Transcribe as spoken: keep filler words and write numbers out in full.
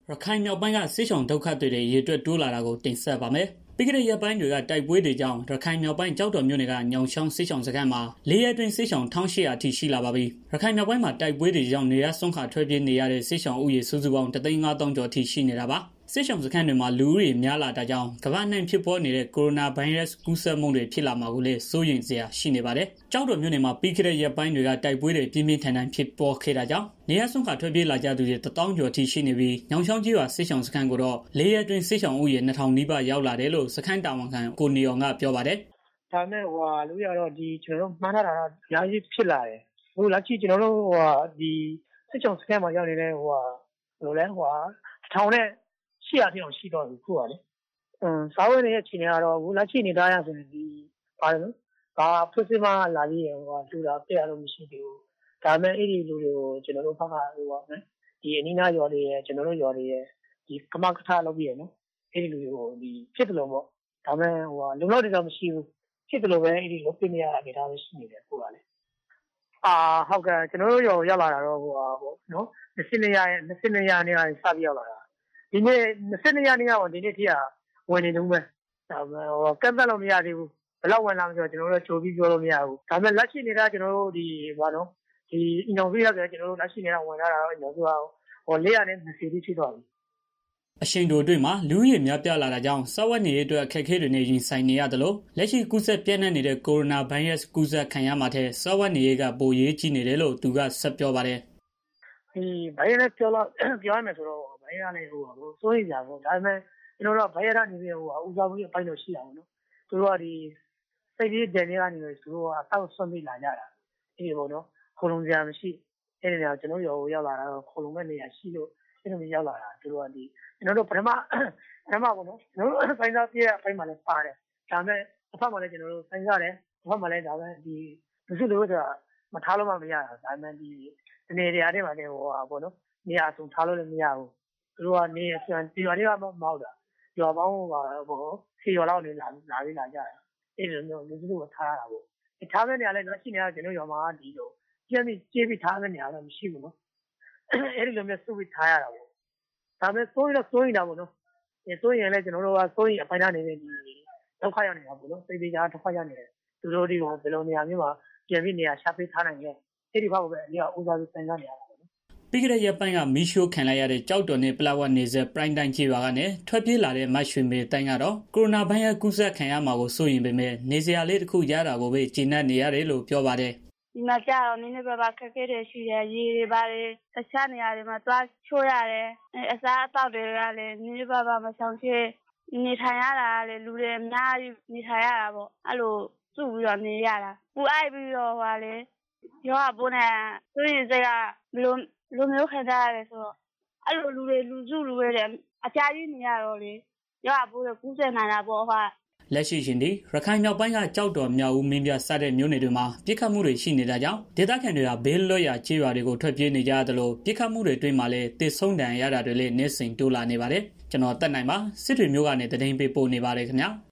ရခိုင်မြောက်ပိုင်းကစစ်ဆောင်ဒုက္ခတွေရေအတွက်တိုးလာတာကိုတင်ဆက်ပါမယ်။ပြီးခဲ့တဲ့ရက်ပိုင်းတွေကတိုက်ပွဲတွေကြောင့်ရခိုင်မြောက်ပိုင်းကြောက်တော်မြို့နယ်ကညောင်ချောင်းစစ်ဆောင်စခန်းမှာလေးရက်တွင်စစ်ဆောင်တစ်ထောင်ရှစ်ရာအထိရှိလာပါပြီ။ရခိုင်မြောက်ပိုင်းမှာတိုက်ပွဲတွေကြောင့်နေရဆုံးခါထွက်ပြေးနေရတဲ့စစ်ဆောင်ဥယျာဉ်စုစုပေါင်းတစ်သိန်းငါးသောင်းကျော်အထိရှိနေတာပါ။စစ်ဆောင်စခန်းတွေမှာလူဦးရေများလာတာကြောင့်ကမ္ဘာ့နိုင်ဖြစ်ပေါ်နေတဲ့ကိုရိုနာဗိုင်းရပ်စ်ကူးစက်မှုတွေဖြစ်လာမှာကိုလည်းစိုးရိမ်စရာရှိနေပါတယ်။ကြောက်တော်မြို့နယ်မှာပြီးခဲ့တဲ့ရက်ပိုင်းတွေကတိုက်ပွဲတွေပြင်းပြင်းထန်ထန်ဖြစ်ပေါ်ခဲ့တာကြောင့်နေရဆုံးခါထွက်ပြေးလာကြသူတွေတစ်သောင်းကျော်အထိရှိနေပြီးညောင်ချောင်းကြီးရွာစစ်ဆောင်စခန်းကိုတော့လေးရက်တွင်စစ်ဆောင်ဥယျာဉ်နှစ်ထောင်နီးပါးရောက်လာတယ်လို့စခန်းတာဝန်ခံကိုနေအောင်ကပြောပါတယ်။ဒါမဲ့ဟိုလူရတော့ဒီကျွန်တော်တို့မှန်းထားတာတော့အများကြီးဖြစ်လာတယ်။ဟိုလက်ရှိကျွန်တော်တို့ဟိုဒီစစ်ဆောင်စခန်းမှာရောက်နေတဲ့ဟိုဘယ်လိုလဲဟိုထောင်နဲ့ရှေ့ရတဲ့အောင်ရှိတော့ဘူးခုကလေ။အင်းစားဝတ်နေတဲ့ချိန်ကတော့ဟိုလက်ရှိနေသားရဆိုရင်ဒီပါတယ်နော်။ဘာဖွင့်စမလာပြီးဟိုလူတာပြရလို့မရှိသေးဘူး။ဒါမဲ့အဲ့ဒီလူတွေကိုကျွန်တော်တို့ဘက်ကဟိုပါနော်။ဒီအနီးနားရော်တွေရဲ့ကျွန်တော်တို့ရော်တွေရဲ့ဒီကမကထလုပ်ပြီးရနော်။အဲ့ဒီလူတွေကိုဒီဖြစ်တယ်လို့ပေါ့။ဒါမဲ့ဟိုလုံလောက်တယ်တော့မရှိဘူး။ဖြစ်တယ်လို့ပဲအဲ့ဒီလုပ်ပြနေရတာအနေထားရှိနေတယ်ခုကလေ။အာဟုတ်ကဲ့ကျွန်တော်တို့ရောရောက်လာတာတော့ဟိုပါပေါ့နော်။၂၂ရက်၂၂ရက်နေ့ကစပြီးရောက်လာတာ။ဒီနေ့၂၂ရက်နေ့ကဒီနေ့ထိကဝင်နေတုန်းပဲ။ဒါမဲ့ဟိုကပ်သက်လို့မရသေးဘူး။ဘယ်တော့ဝင်လာမပြောကျွန်တော်တို့ကြိုပြီးပြောလို့မရဘူး။ဒါမဲ့လက်ရှိနေတာကျွန်တော်တို့ဒီဘာနော်ဒီအင်ဂျင်ဗီရတယ်ကျွန်တော်တို့လက်ရှိနေတာဝင်လာတာတော့အင်ဂျင်ဗီကဟို၄၂၀တိရှိသွားပြီ။အရှိန်တိုအတွင်းမှာလူဦးရေများပြားလာတာကြောင့်စောဝတ်နေရေးအတွက်အခက်အခဲတွေနဲ့ရင်ဆိုင်နေရတယ်လို့လက်ရှိကူးစက်ပြန့်နှံ့နေတဲ့ကိုရိုနာဗိုင်းရပ်စ်ကူးစက်ခံရမှာတဲ့စောဝတ်နေရေးကပိုရေးကြီးနေတယ်လို့သူကဆက်ပြောပါတယ်။ဒီဘိုင်းနဲ့ပြောလို့ပြောရမယ်ဆိုတော့ဘိုင်းရလည်းဟိုစိုးရိမ်ကြဘူးဒါပေမဲ့ကျွန်တော်တို့ဘိုင်းရနေပြီးဟိုဦးစားပေးအပိုင်းတော့ရှိတာပေါ့နော်။သူတို့ကဒီစိတ်ကြီးတန်နေကနေပြီးသူတို့ကအဆောက်ဆွန့်ပြီးလာကြတာ။ဒီပေါ့နော်ခုံလုံးစရာမရှိအဲ့ဒီနေရာကျွန်တော်တို့ရောက်လာတာတော့ခုံလုံးမဲ့နေရာရှိလို့အဲ့လိုမျိုးရောက်လာတာသူတို့ကဒီကျွန်တော်တို့ပထမပထမပေါ့နော်ကျွန်တော်တို့ဆိုင်သားပြည့်အပိုင်းမှာလည်းပါတယ်ဒါမဲ့အဖက်မှာလည်းကျွန်တော်တို့ဆိုင်စားတယ်အဖက်မှာလည်းဒါပဲဒီလူစုလို့ဆိုတာမထားလို့မှမရတာဒါမှဒီနေရာတွေမှာလည်းဟိုပေါ့နော်နေရာဆုံးထားလို့လည်းမရဘူးသူတို့ကနေဆန်ဒီရွာတွေကမဟုတ်တာရွာပေါင်းဟိုပေါ့စီရွာလောက်နေလာလာပြီးလာကြတာအဲ့လိုမျိုးလူစုလို့ထားရတာပေါ့ဒီထားတဲ့နေရာလည်းလက်ရှိနေရာကျွန်တော်ရွာမှာဒီလိုကျင်းပြီးကျေးပြီးထားတဲ့နေရာလည်းမရှိဘူးနော်အဲ့ဒီလိုမျိုးစုပြီးထားရတာပေါ့ဒါပေမဲ့စိုးရင်တော့စိုးရင်တာပေါ့နော်ဒီစိုးရင်လည်းကျွန်တော်တို့ကစိုးရင်အပိုင်းသားနေတဲ့ဒီဒုက္ခရောက်နေတာပေါ့နော်သိသေးကြဒုက္ခရောက်နေတယ်သူတို့ဒီကိုဘယ်လိုနေရာမျိုးမှာပြင်ပြီးနေရာရှာပေးထားနိုင်လဲအဲ့ဒီဘက်ကိုပဲအလေးကဦးစားပေးစဉ်းစားနေရတာပေါ့နော်ပြီးကြတဲ့ရက်ပိုင်းကမီရှိုးခံလိုက်ရတဲ့ကြောက်တော်နဲ့ပလဝတ်နေဆက်ပရိုင်တိုင်းကြီးရွာကနေထွက်ပြေးလာတဲ့မတ်ရွှေမေတိုင်းကတော့ကိုရိုနာဗိုင်းရပ်စ်ကူးစက်ခံရမှာကိုစိုးရင်ပေမဲ့နေစရာလေးတစ်ခုရတာကိုပဲကျဉ်းနှံ့နေရတယ်လို့ပြောပါတယ်ဒီမှာကြာတော့နည်းနည်းပါးပါးခက်ခဲတယ်ရှိတယ်ရေတွေပါတယ်တခြားနေရာတွေမှာသွားချိုးရတယ်အစားအသောက်တွေကလည်းနည်းနည်းပါးပါးမဆောင်ချေနေထိုင်ရတာလည်းလူတွေအများကြီးနေထိုင်ရတာပေါ့အဲ့လိုစုပြီးတော့နေရတာပူအိုက်ပြီးတော့ဟိုလေရောအပေါ်နဲ့သူရင်စိတ်ကဘယ်လိုလူမျိုးခံစားရတယ်ဆိုတော့အဲ့လိုလူတွေလူစုလူတွေအကြာကြီးနေရတော့လေရောအပေါ်ကကူးစက်နေတာပေါ့ဟာလက်ရှိရှင်ဒီရခိုင်မြောက်ပိုင်းကကြောက်တော်မြောက်ဦးမင်းပြစတဲ့မြို့နယ်တွေမှာပြစ်ခတ်မှုတွေရှိနေတာကြောင့်ဒေသခံတွေကဘေးလွတ်ရာခြေရွာတွေကိုထွက်ပြေးနေကြရတယ်လို့ပြစ်ခတ်မှုတွေအတွင်းမှာလည်းတစ်ဆုံးတန်ရတာတွေလည်းနေစဉ်တိုးလာနေပါတယ်ကျွန်တော်တက်နိုင်ပါစစ်တွေမျိုးကနေတည်င်းပေးပို့နေပါတယ်ခင်ဗျာ